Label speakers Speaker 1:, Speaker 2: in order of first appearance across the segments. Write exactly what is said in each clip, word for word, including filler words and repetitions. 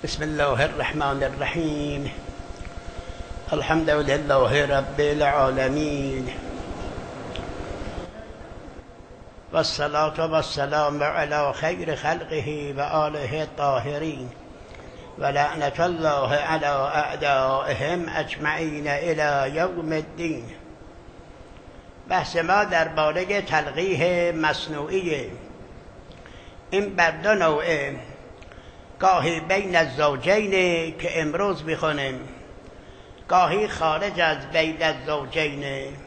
Speaker 1: بسم الله الرحمن الرحیم. الحمد لله رب العالمین و الصلاة و السلام علی خیر خلقه و آله الطاهرین و لعنت الله علی اعدائهم اجمعین الی یوم الدین. بحث ما درباره تلقیح مصنوعی، این بر دو نوعه، گاهی بین الزوجین که امروز میخونیم، گاهی خارج از بین الزوجین.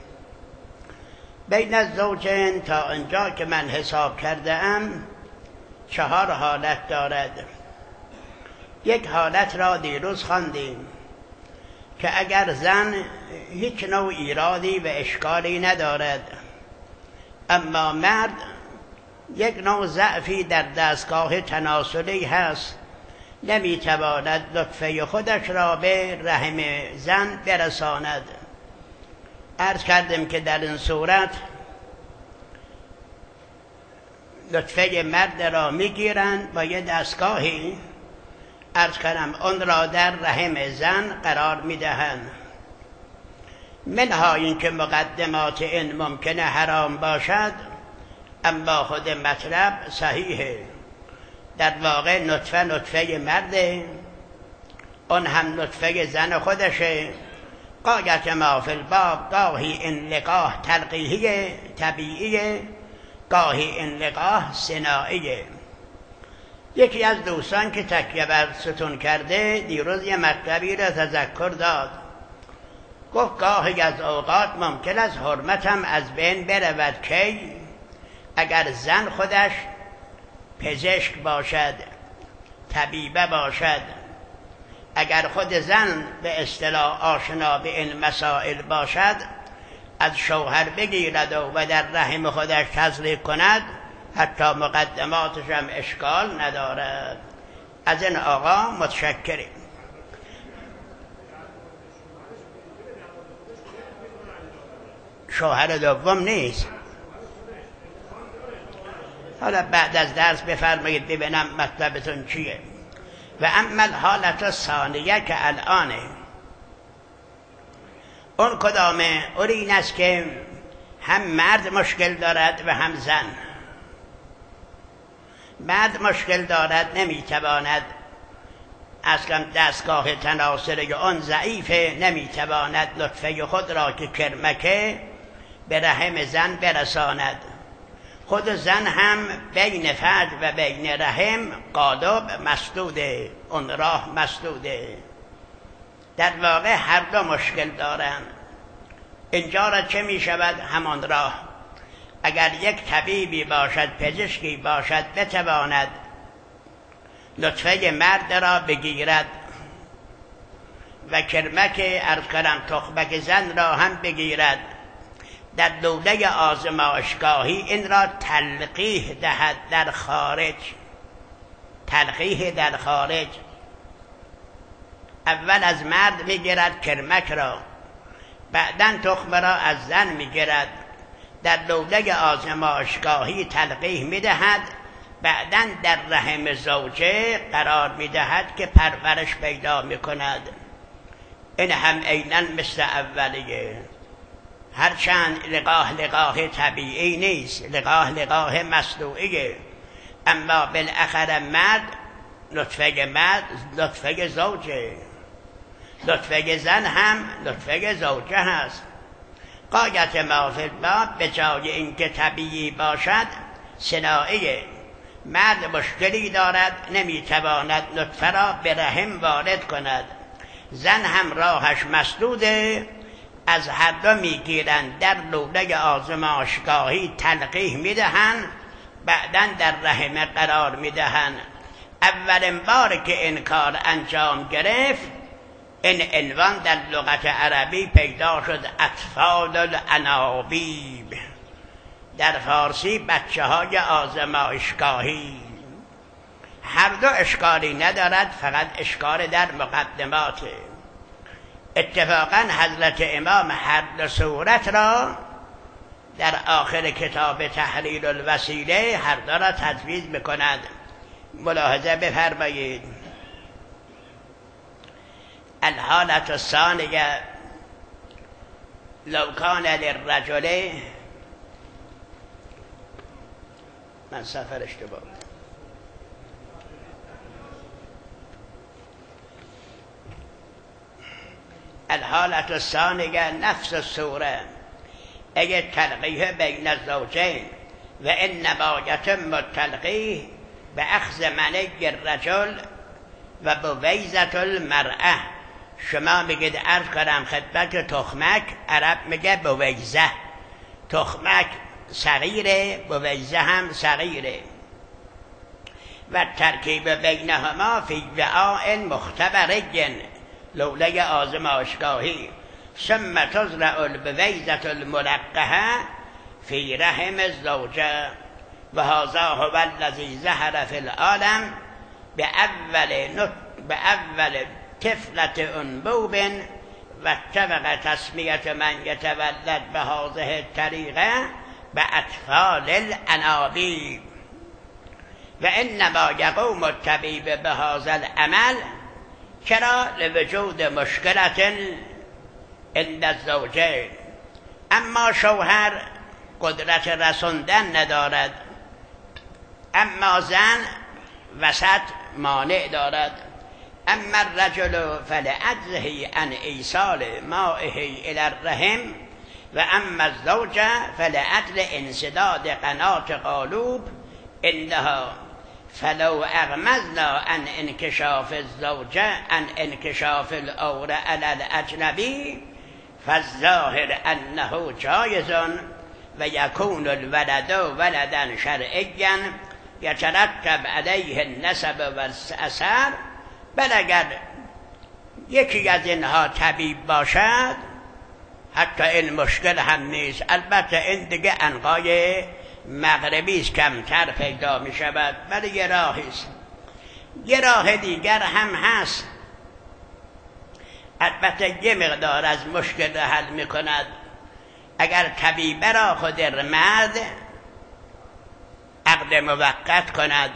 Speaker 1: بین الزوجین تا اینجا که من حساب کرده ام چهار حالت دارد. یک حالت را دیروز خواندیم که اگر زن هیچ نوع ایرادی و اشکالی ندارد، اما مرد یک نوع ضعفی در دستگاه تناسلی هست، نمیتواند لطفه خودش را به رحم زن برساند. عرض کردیم که در این صورت لطفه مرد را میگیرند با یه دستگاهی، عرض کردم اون را در رحم زن قرار میدهند. منها این که مقدمات این ممکنه حرام باشد، اما خود مطلب صحیحه. در واقع نطفه نطفه مرده، اون هم نطفه زن خودشه. قایت ما فی الباب، گاهی این لقاح تلقیحی طبیعیه، گاهی این لقاح صناعیه. یکی از دوستان که تکیه بر ستون کرده دیروز یه مطلبی را تذکر داد، گفت گاهی از اوقات ممکن است حرمتم از بین برود. کی؟ اگر زن خودش پزشک باشد، طبیبه باشد، اگر خود زن به اصطلاح آشنا به این مسائل باشد، از شوهر بگیرد و در رحم خودش تزریق کند، حتی مقدماتش هم اشکال ندارد. از این آقا متشکریم. شوهر دوم نیست. حالا بعد از درس بفرمایید ببینم مطلبتون چیه. و اما الحالت ثانیه که الانه، اون کدامه؟ اون این است که هم مرد مشکل دارد و هم زن. مرد مشکل دارد، نمیتواند، اصلا دستگاه تناسلی اون ضعیفه، نمیتواند لطفه خود را که کرمکه به رحم زن برساند. خود زن هم بین فرج و بین رحم قالب مسدوده، اون راه مسدوده. در واقع هر دو مشکل دارند. اینجا را چه می شود؟ همان راه. اگر یک طبیبی باشد، پزشکی باشد، بتواند لطفه مرد را بگیرد و کرمک عرض کردم تخمک زن را هم بگیرد، در دوله آزمایشگاهی این را تلقیح دهد در خارج. تلقیح در خارج، اول از مرد میگیرد کرمک را، بعداً تخم را از زن میگیرد، در دوله آزمایشگاهی تلقیح میدهد، بعداً در رحم زوجه قرار میدهد که پرورش پیدا میکند. این هم عیناً مثل اولیه، هرچند لقاح لقاح طبیعی نیست، لقاح لقاح مصنوعیه، اما بالاخره مرد لطفه مرد لطفه زوجه، لطفه زن هم لطفه زوجه هست. قایت ما فی الباب، به جای اینکه طبیعی باشد صناعیه. مرد مشکلی دارد، نمیتواند لطفه را به رحم وارد کند، زن هم راهش مسدوده، از هر دو میگیرند، در لوله آزمایشگاهی تلقیح میدهند، بعداً در رحم قرار میدهند. اولین بار که این کار انجام گرفت، این عنوان در لغت عربی پیدا شد، اطفال الانابیب، در فارسی بچه های آزمایشگاهی. هر دو اشکالی ندارد، فقط اشکال در مقدماته. اتفاقا حضرت امام هر دو صورت را در آخر کتاب تحلیل الوسیله هر دو را تجویز میکند. ملاحظه بفرمایید. الحالة الثانية لو كان للرجل من سفر اشتباه الحالة الثانية نفس الصورة اگه تلقیه بین الزوجین و انما یتم التلقیه باخذ منی الرجل و بویزة المرأة. شما میگید عرض کنم خدمت تخمک، عرب میگه بویزه، تخمک صغیره، بویزه هم صغیره. و ترکیب بینهما فی وعاء مختبر لوله آزمایشگاهی ثم تزرع البویزة الملقحه فی رحم الزوجه و هذا هو الذی ظهر فی العالم باول باول طفلة انبوب و اتفق تسمیت من یتولد به هذه الطریقه به اطفال الانابیب. و انما یقوم الطبیب به هذا العمل چرا؟ لوجود مشکلت عند الزوجین. اما شوهر قدرت رسوندن ندارد، اما زن وسط مانع دارد. اما الرجل فلعجزه عن ایصال مائه الى الرحم و اما الزوجه فلعجز انسداد قنات قالوب عندها. فلو اغمزنا عن انکشاف الزوجه عن انکشاف العوره علی الاجنبی فالظاهر انه جایز و یکون الولد ولدا شرعیا یترتب علیه النسب و الاثر. بل اگر یکی از اینها طبیب باشد حتی این مشکل هم نیست. البته این دیگه انقای مغربی است، کمتر پیدا می شود، ولی یه راهی است. یه راه دیگر هم هست، البته یه مقدار از مشکل حل می کند. اگر طبیبه را خود مرد عقد موقت کند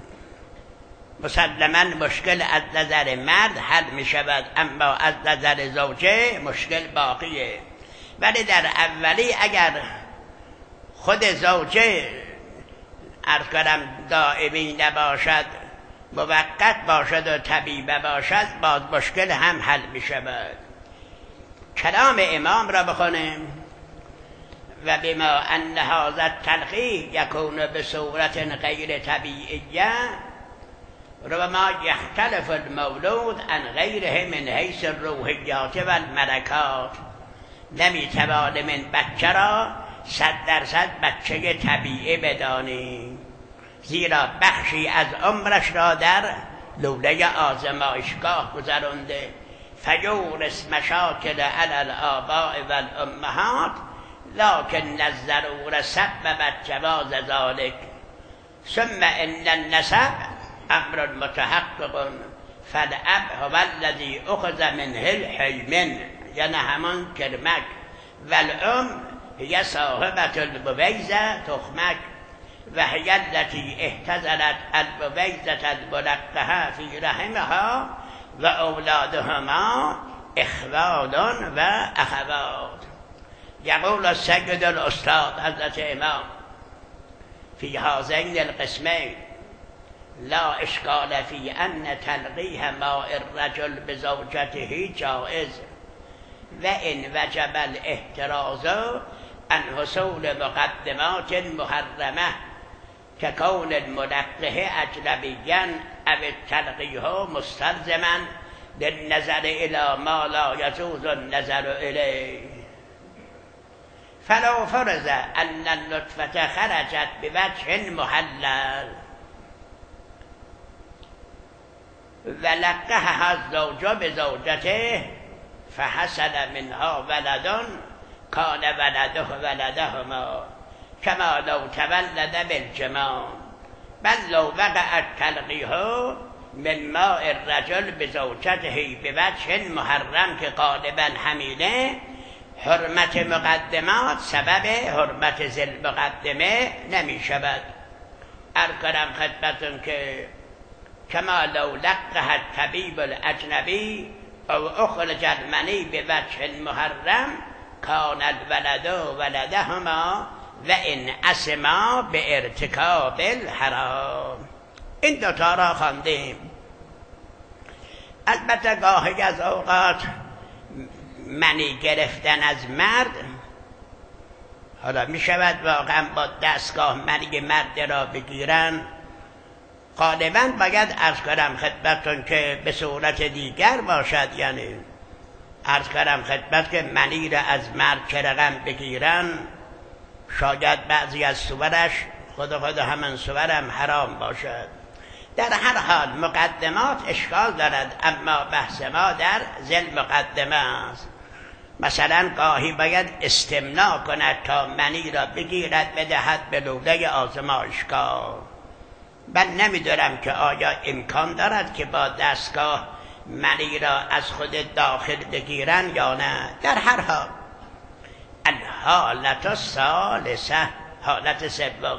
Speaker 1: مسلما مشکل از نظر مرد حل می شود، اما از نظر زوجه مشکل باقیه. ولی در اولی اگر خود زوجه عرض کنم دائمی نباشد، موقت باشد و طبیبه باشد، باز مشکل هم حل می شود. کلام امام را بخونیم. و بما ان هذا التلقیح یکون بصورت غیر طبیعیه ربما یختلف المولود عن غیره من حیث الروحیات و الملکات. نمیتوانیم این بچه را صد درصد بچه طبیعی بدانیم، زیرا بخشی از عمرش را در لوله آزمایشگاه گذرانده. فیورث مشاکل علی الآباء و الامهات لكن الضرورة سببت جواز ذلك. ثم ان النسب امر متحقق فالاب هو الذي اخذ منه الحیمن، یعنی همان کرمک، و الام هي صاحبة البویزة تخمک و هي التي احتضنت البویزة الملقحة في رحمها و اولادهما اخوان و اخوات. یقول السید الاستاد حضرت امام فی هذین القسمین لا اشکال فی ان تلقیح ماء الرجل بزوجته جائز و ان وجب الاحتراز عن حصول مقدمات محرمه ككون الملقح اجنبیا او التلقیح مستلزما للنظر الى ما لا يجوز النظر الیه. فلو فرض ان النطفه خرجت بوجه محلل ولقحها الزوج بزوجته فحصل منها ولد كان ولده ولدهما كما لو تولد بالجماع. بل لو وقع التلقیح من ماء الرجل بزوجته بوجه محرم که غالبا حمیله، حرمت مقدمات سبب حرمت ذل مقدمه نمی شود. ارکرم خدمتون که کما لو لقح الطبیب الاجنبی او اخرج المنی به وجه محرم کان الولد ولدهما و این اسما به ارتکاب الحرام. این دوتا را خواندیم. البته گاهی از اوقات منی گرفتن از مرد، حالا می شود واقعا با دستگاه منی مرد را بگیرن، غالبا باید عرض کنم خدمتتون که به صورت دیگر باشد، یعنی عرض کنم خدمت که منی را از مرد که رقم بگیرن، شاید بعضی از صورش خود خود همین صورم حرام باشد. در هر حال مقدمات اشکال دارد، اما بحث ما در ذیل مقدمه است. مثلا گاهی باید استمناء کند تا منی را بگیرد بدهد به لوله آزمایشگاه. من نمیدونم که آیا امکان دارد که با دستگاه منی را از خود داخل بگیرن یا نه. در هر حال الحالت الثالثه، حالت سوم،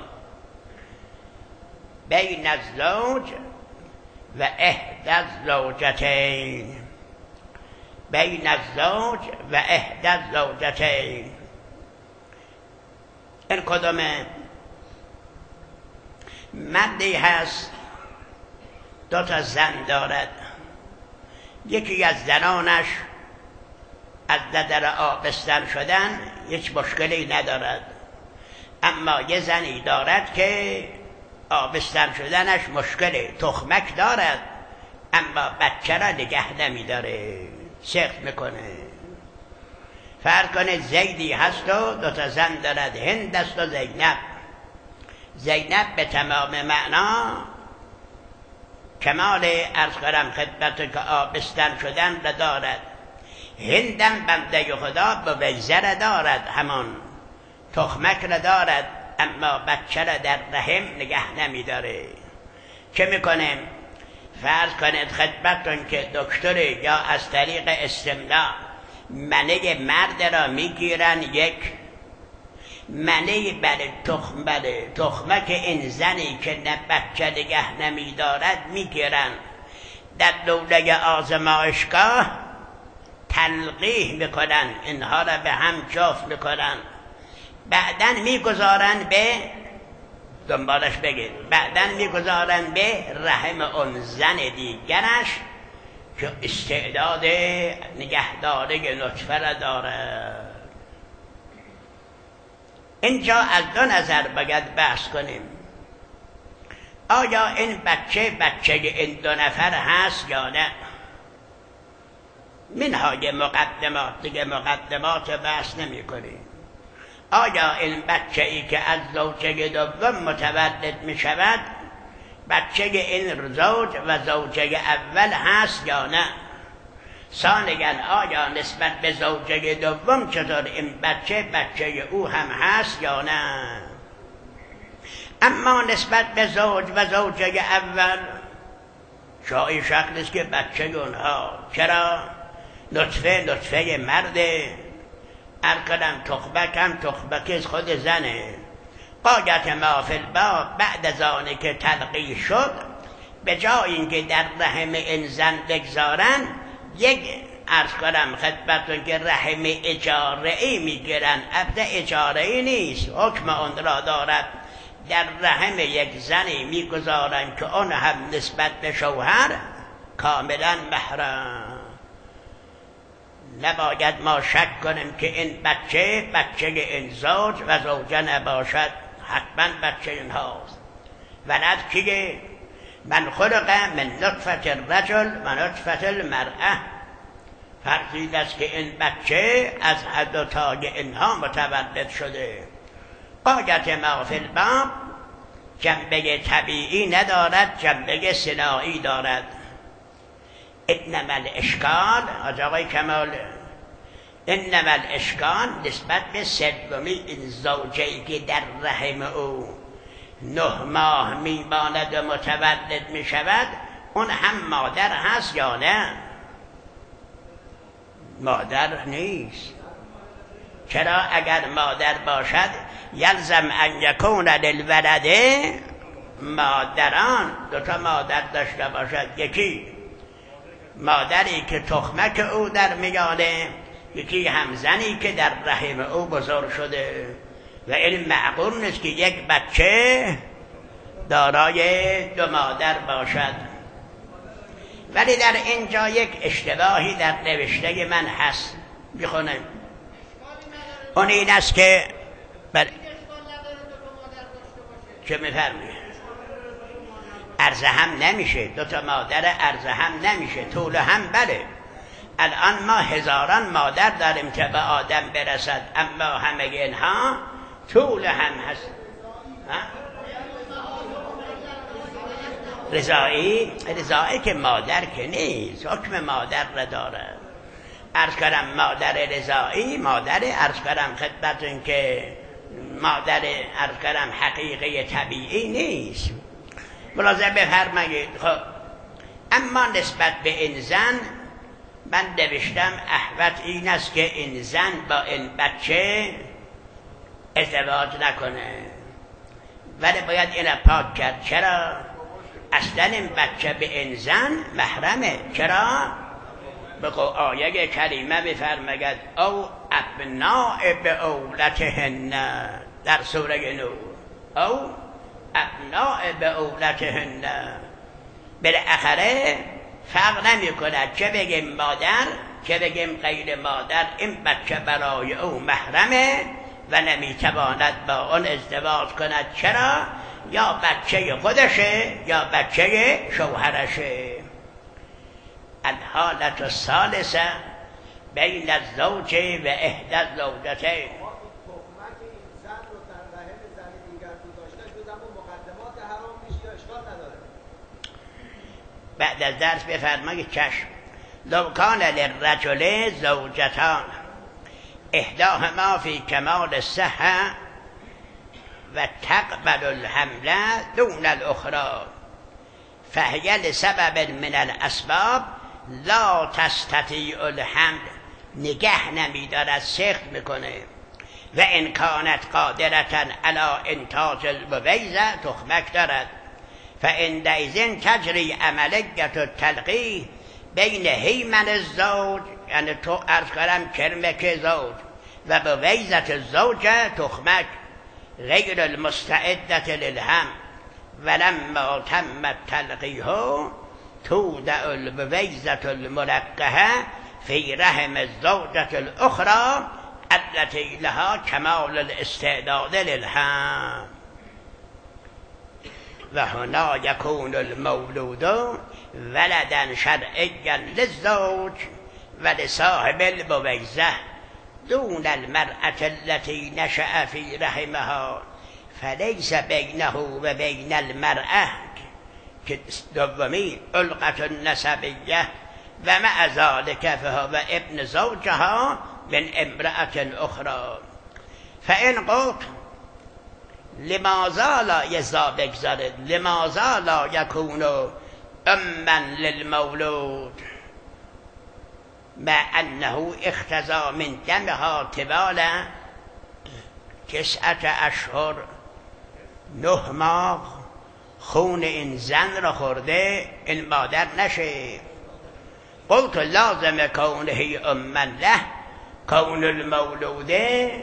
Speaker 1: بین الزوج و احدی الزوجتین، بین الزوج و احدی الزوجتین. این کدومه؟ مردی هست دو تا زن دارد، یکی از زنانش از نظر آبستن شدن هیچ مشکلی ندارد، اما یه زنی دارد که آبستن شدنش مشکله، تخمک دارد اما بچه را نگه نمی داره، سخت میکنه. فرض کنه زیدی هست و دو تا زن دارد، هند است و زینب. زینب به تمام معنا کمال عرض کنم خدمت که آبستن شدن را دارد. هندم بنده خدا به ویزه را دارد، همان تخمک را دارد، اما بچه را در رحم نگه نمی داره. چه میکنه؟ فرض کنید خدمتون که دکتر یا از طریق استمناء منه مرد را میگیرن، یک منه بله تخم بله تخمک این زنی که نه بچه نگه نمی دارد میگیرن، در لوله آزمایشگاه تلقیح میکنن، اینها را به هم جفت میکنن، بعدن میگذارن به دنبالش بگید بعدن میگذارن به رحم اون زن دیگرش که استعداد نگهداری نطفه را داره. اینجا از دو نظر باید بحث کنیم. آیا این بچه بچه این دو نفر هست یا نه؟ منهای مقدمات دیگه، مقدمات بحث نمی کنیم. آیا این بچه ای که از زوجه دوم متولد می شود بچه این زوج و زوجه اول هست یا نه؟ ثانیاً آیا نسبت به زوجه دوم چطور این بچه بچه او هم هست یا نه؟ اما نسبت به زوج و زوجه اول شایی شکل است که بچه اونها، چرا؟ نطفه نطفه مرده، ارکدم تخبک هم تخبک خود زنه. قایت ما فی الباب بعد از آنه که تلقیح شد، به جای اینکه در رحم این زن بگذارن، یک عرض کنم خدمتون که رحم اجاره‌ای میگیرن. البته اجاره‌ای نیست، حکم اون را دارد، در رحم یک زنی میگذارن که اون هم نسبت به شوهر کاملا محرم. نباید ما شک کنیم که این بچه بچه این زوج و زوجه نباشد، حتما بچه این هاست. ولد کیه؟ من خلق من نطفة الرجل و نطفة المرأة. فرضیل است که این بچه از هر دو تای اینها متولد شده. قایت ما فی الباب جنبه طبیعی ندارد، جنبه صناعی دارد. انما الاشکال از آقای کمال، انما الاشکال نسبت به سومی این زوجه‌ای که در رحم او نه ماه میماند و متولد میشود، اون هم مادر هست یا نه؟ مادر نیست. چرا؟ اگر مادر باشد یلزم ان یکون للولد مادران، دو تا مادر داشته باشد. یکی مادری که تخمک او در میانه، یکی هم زنی که در رحم او بزرگ شده. و این معقول نیست که یک بچه دارای دو مادر باشد. ولی در اینجا یک اشتباهی در نوشته من هست، میخونه اون این است که بله چه میفرمایه؟ عرض هم نمیشه، دو تا مادر عرض هم نمیشه. طول هم بله، الان ما هزاران مادر داریم که به آدم برسد، اما همه اینها طول هم هست. رضایی رضایی که مادر که نیست، حکم مادر را داره. عرض کردم مادر رضایی، مادر عرض کردم خدمتون که مادر عرض کردم حقیقی طبیعی نیست. ملاحظه بفرمایید. خب اما نسبت به این زن من نوشتم احوط این است که این زن با این بچه ازدواج نکنه، ولی باید این پاک کرد. چرا؟ اصلا این بچه به این زن محرمه. چرا؟ بگو آیه کریمه بفرماید او ابناء به اولتهن در سوره نور، او ابناء به اولتهن. بالاخره فرق نمی کند چه بگیم مادر چه بگیم غیر مادر، این بچه برای او محرمه و نمیتواند با اون ازدواج کند. چرا؟ یا بچه خودشه یا بچه شوهرشه. الحالت الثالثه بین الزوج و احدى الزوجتین. بعد از درس بفرمایید چشم. لو کان للرجل زوجتان احداهما فی کمال الصحة و تقبل الحمل دون الاخرى فهی لسبب من الاسباب لا تستطیع الحمل، نگه نمیدارد، سخت میکنه. و ان کانت قادرة علی انتاج البویضة، تخمک دارد، فعندئذ تجری عملیة التلقیح بین هیمن الزوج، یعنی تو عرض کردم کرمک زوج و بویضة الزوجه، تخمک غیر المستعدة للحمل، ولما تم التلقیح تودع البویضة الملقحة فی رحم الزوجة الاخرى التي لها کمال الاستعداد للحمل و هنا یکون المولود ولدا شرعیا للزوج و لصاحب البویضة دون المرأة التي نشأ في رحمها، فليس بینه و بین المرأة که دومی علقة النسبیه و مع ذلك فهو ابن زوجها من امرأة اخرى. فإن قلت لماذا لا یزا بگذارد لماذا لا یکون اما للمولود مع انه اختزا من دمها طوال تسعت اشهر، نه ماه خون این زن را خورده، این مادر نشه. قلت لازم کونه اما له کون المولود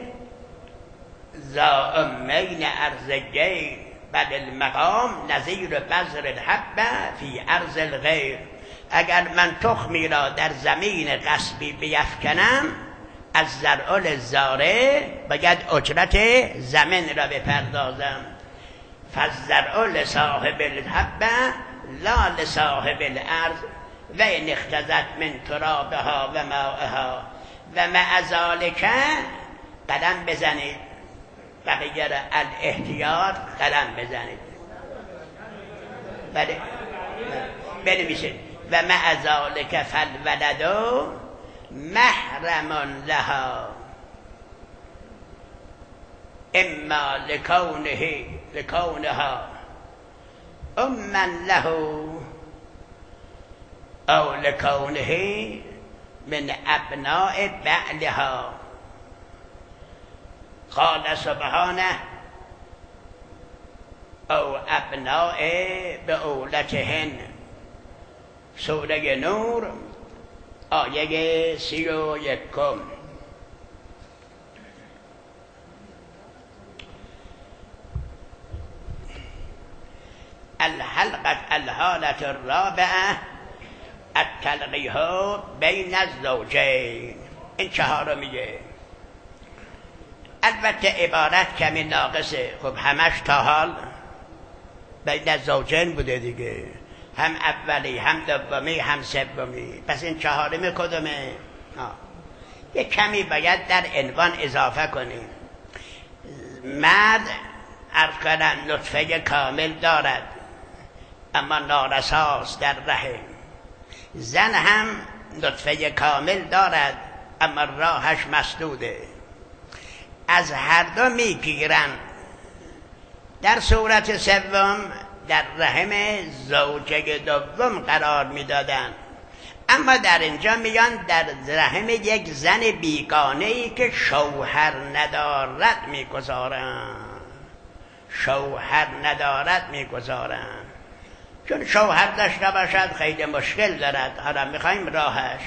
Speaker 1: ذا امین ارزجین، بل المقام نظیر بذر الحب فی ارض الغیر. اگر من تخمی را در زمین غصبی بیفکنم، از زرع للزارع باید اجرت زمین را بپردازم. فالزرع لصاحب الحب لا لصاحب الارض و ان اختزت من ترابها و ماءها و مع ذلک. قدم بزنید بغیر الاحتیاط، قدم بزنید بله بنویسید و مع ذلک فالولد محرم لها اما لکونه لکونها اما له او لکونه من ابناء بعلها. قال سبحانه او ابناء بعولتهن سوره نور آیه سی و یکم. الحلقه الحالة الرابعه التلقیح بین الزوجین. این چهار رو میگه. البته عبارت کمی ناقصه. خب همش تا حال بین الزوجین بوده دیگه، هم اولی هم دومی هم سومی، پس این چهارمی کدومه؟ یک کمی باید در عنوان اضافه کنیم. مرد عرض کنن نطفه کامل دارد اما نارساست در رحم. زن هم نطفه کامل دارد اما راهش مسدوده. از هر دو میگیرن. در صورت سوم در رحم زوجه دوم قرار میدادن، اما در اینجا میان در رحم یک زن بیگانه ای که شوهر ندارد میگذارن. شوهر ندارد میگذارن چون شوهر داشته باشد خیلی مشکل دارد. حالا میخوایم راهش.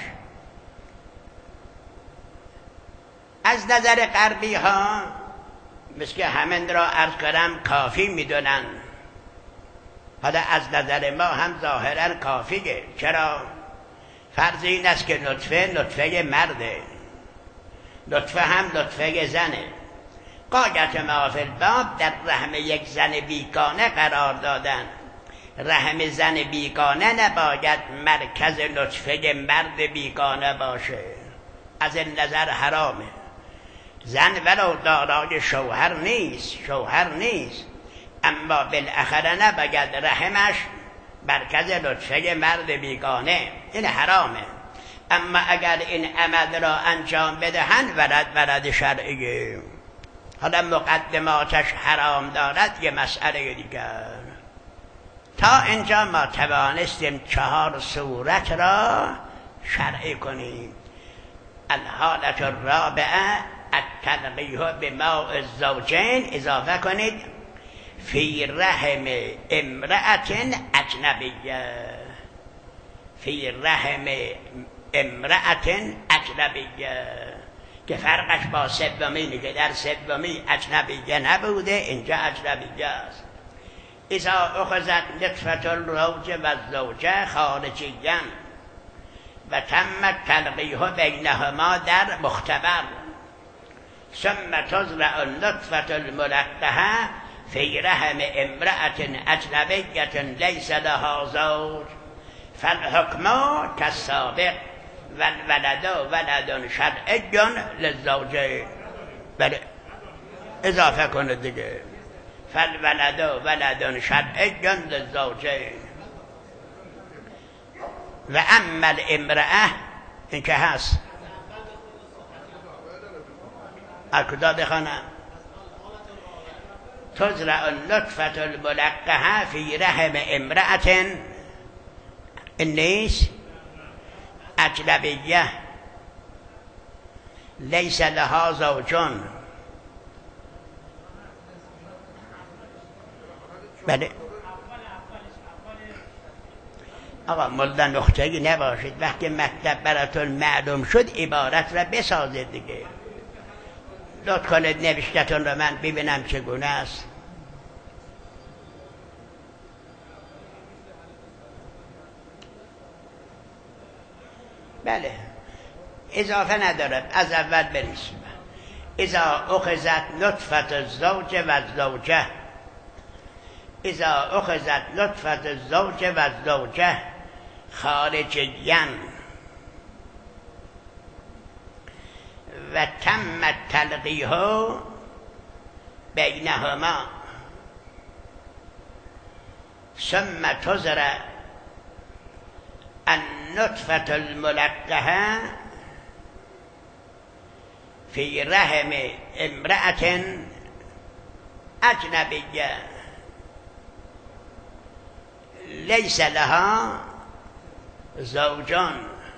Speaker 1: از نظر غربی ها مثل که همین را عرض کردم کافی میدونن. حالا از نظر ما هم ظاهرا کافیه. چرا؟ فرض این است که نطفه نطفه مرده، نطفه هم نطفه زنه. غایت ما فی الباب در رحم یک زن بیگانه قرار دادن. رحم زن بیگانه نباید مرکز نطفه مرد بیگانه باشه. از این نظر حرامه. زن ولو دارای شوهر نیست، شوهر نیست، اما بالاخره نباید رحمش مرکز نطفه مرد بیگانه. این حرامه. اما اگر این عمل را انجام بدهند ولد ولد شرعیه. حالا مقدماتش حرام دارد یه مسئله دیگر. تا اینجا ما توانستیم چهار صورت را شرعی کنیم. الحالة الرابعه التلقیح بماء الزوجین. اضافه کنید فی رحم امرأة اجنبیه. فی رحم امرأة اجنبیه که فرقش با سومی میگه. در سومی اجنبیه نبوده، اینجا اجنبیه است. اذا اخذت نطفة الزوج و الزوجه خارجیا و تم التلقیح بینهما در مختبر ثم تزرع النطفة الملقحه فی رحم امرأة اجنبیة لیس لها زوج فالحکم کالسابق والولد ولد شرعی للزوجین. بله اضافه کنه دیگه. فالولد ولد شرعی للزوجین و اما الامرأة. این که هست اکدا بخوانم تزرع النطفة الملقحه فی رحم امرأة. این نیست اجنبیه لیس لها زوجون. بله آقا ملا نقطه‌ای نباشید. وقتی مطلب براتون معلوم شد عبارت را بسازید دیگه. لطف کنید نوشتتون را من ببینم چگونه است. بله اضافه ندارد، از اول بنویسیم. اذا اخذت نطفة الزوج و الزوجه. اذا اخذت نطفة الزوج و الزوجه خارجیا و تم التلقیح بینهما ثم تزرع النطفة الملقحه فی رحم امرأة اجنبیه لیس لها زوجان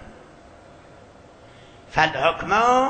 Speaker 1: فالحکم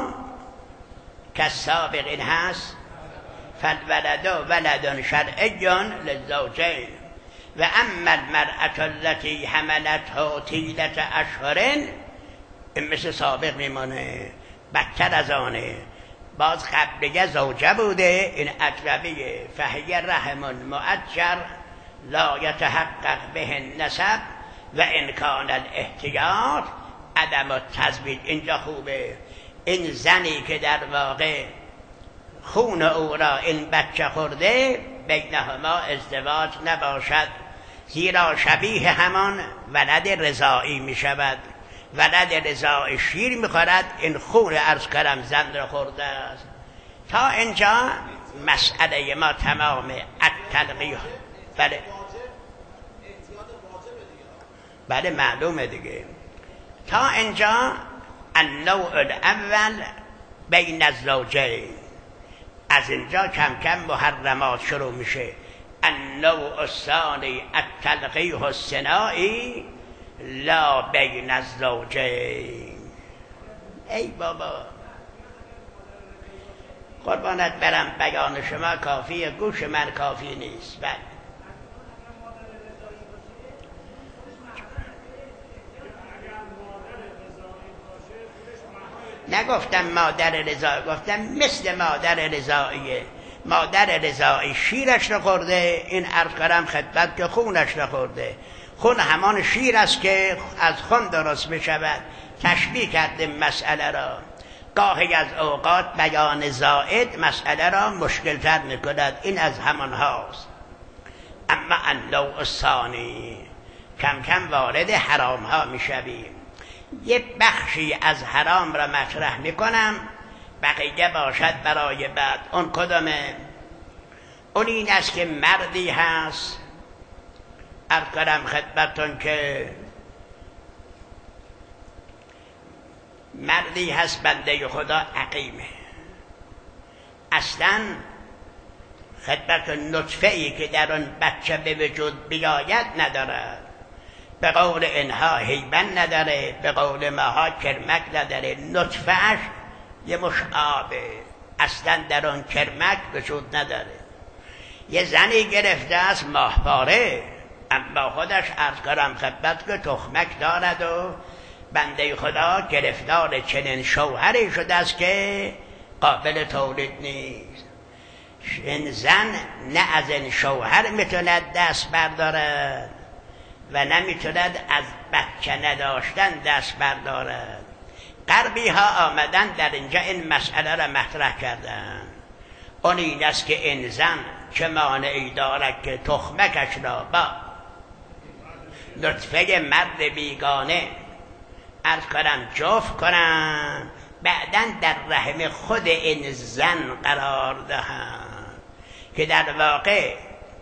Speaker 1: کالسابق. این هست فالولد ولد شرعی للزوجین و اما المرأة التي حملته طیلة اشهر، این مثل سابق میمانه، بدتر از آنه. باز قبلگه زوجه بوده، این اجنبیه. فهی رحم مؤجر لا یتحقق به النسب و امکان الاحتیاط عدم التزویج. اینجا خوبه، این زنی که در واقع خون او را این بچه خورده، بینهما ازدواج نباشد، زیرا شبیه همان ولد رضاعی می شود. ولد رضاعی شیر می خورد، این خون عرض کرم زن را خورده است. تا اینجا مسئله ما تمام. التلقیح بله بله معلومه دیگه. تا اینجا النوع الاول بین الزوجین. از اینجا کم کم محرمات شروع میشه. النوع الثانی التلقیح الصناعی لا بین الزوجین. ای بابا قربانت برم، بیان شما کافیه، گوش من کافی نیست. بله نگفتم مادر رضاعی، گفتم مثل مادر رضاعیه. مادر رضاعی شیرش رو خورده، این عرض کردم خدمت که خونش رو خورده. خون همان شیر است که از خون درست بشود. تشبیه کردیم مسئله را. گاهی از اوقات بیان زائد مسئله را مشکل تر میکند. این از همان هاست. اما النوع الثانی کم کم وارد حرام ها میشویم. یه بخشی از حرام را مطرح میکنم، بقیه باشد برای بعد. اون کدامه؟ اون این است که مردی هست، عرض کنم خدمتون که مردی هست بنده خدا عقیمه، اصلا خدمت نطفه ای که در اون بچه به وجود بیاید ندارد. به قول اینها حیبن نداره، به قول ماها کرمک نداره. نطفهش یه مشعابه، اصلا در اون کرمک وجود نداره. یه زنی گرفته است ماهواره، اما خودش عرض کنم خدمت که تخمک دارد و بنده خدا گرفتار چنین شوهری شده است که قابل تولید نیست. این زن نه از این شوهر میتوند دست بردارد و نمیتوند از بچه نداشتن دست بردارد. غربی ها آمدن در اینجا این مسئله را مطرح کردن. اون این است که این زن چه مانعی دارد که تخمکش را با نطفه مرد بیگانه عرض کنم جفت کنم، بعداً در رحم خود این زن قرار دهند که در واقع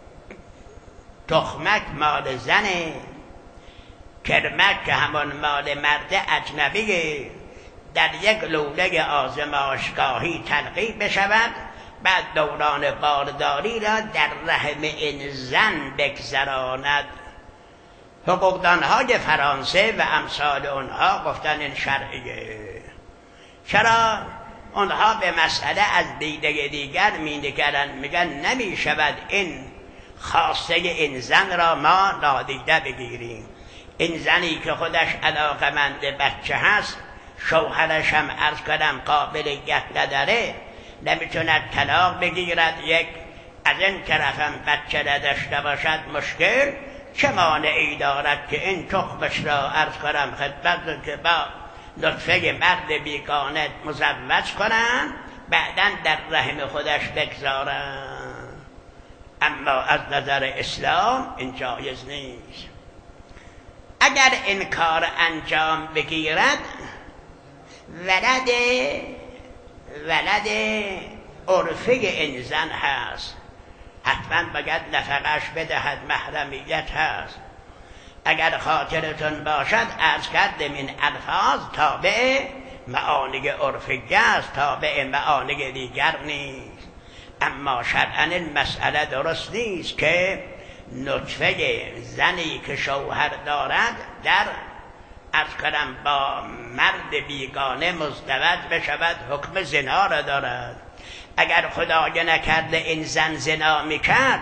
Speaker 1: تخمک مال زنه، کرمک که همون مال مرد اجنبیه، در یک لوله آزمایشگاهی تلقیح بشود، بعد دوران بارداری را در رحم این زن بگذراند. حقوقدانهای فرانسه و امثال اونها گفتن این شرعیه. چرا؟ اونها به مسئله از دیده دیگر می نگرن، میگن نمی شود این خواسته این زن را ما نادیده بگیریم. این زنی که خودش علاقمند بچه هست، شوهرش هم عرض کنم قابلیت نداره، نمیتوند طلاق بگیرد، یک از این طرف هم بچه نداشته باشد، مشکل. چه مانعی دارد که این تخمش را عرض کنم خدمت که با نطفه مرد بیگانه مزوج کنن، بعداً در رحم خودش بگذارن. اما از نظر اسلام این جایز نیست. اگر این کار انجام بگیرد، ولد ولد عرفه این زن هست، حتما باید نفقش بدهد، محرمیت هست. اگر خاطرتون باشد عرض کردم این الفاظ تابع معانی عرفی است، تابع معانی دیگر نیست. اما شرعاً این مسئله درست نیست که نطفه زنی که شوهر دارد در عرض کنم با مرد بیگانه مزدوج بشود، حکم زنا را دارد. اگر خدای نکرده این زن زنا میکرد،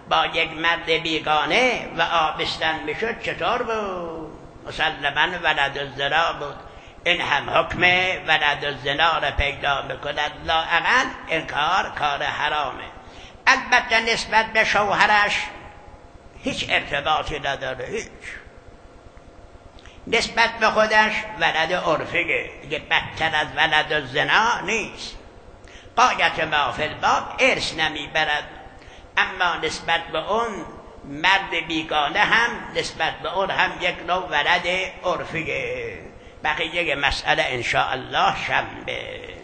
Speaker 1: با یک مرد بیگانه و آبستن میشد چطور بود؟ مسلما ولد الزنا بود. این هم حکم ولد الزنا را پیدا میکند، لااقل این کار کار حرامه. البته نسبت به شوهرش هیچ ارتباطی نداره، هیچ. نسبت به خودش ولد عرفیه، دیگه بدتر از ولد الزنا نیست. غایت ما فی الباب ارث نمیبرد، اما نسبت به اون مرد بیگانه هم نسبت به اون هم یک نوع ولد عرفیه. بقیه مسئله انشاءالله شنبه.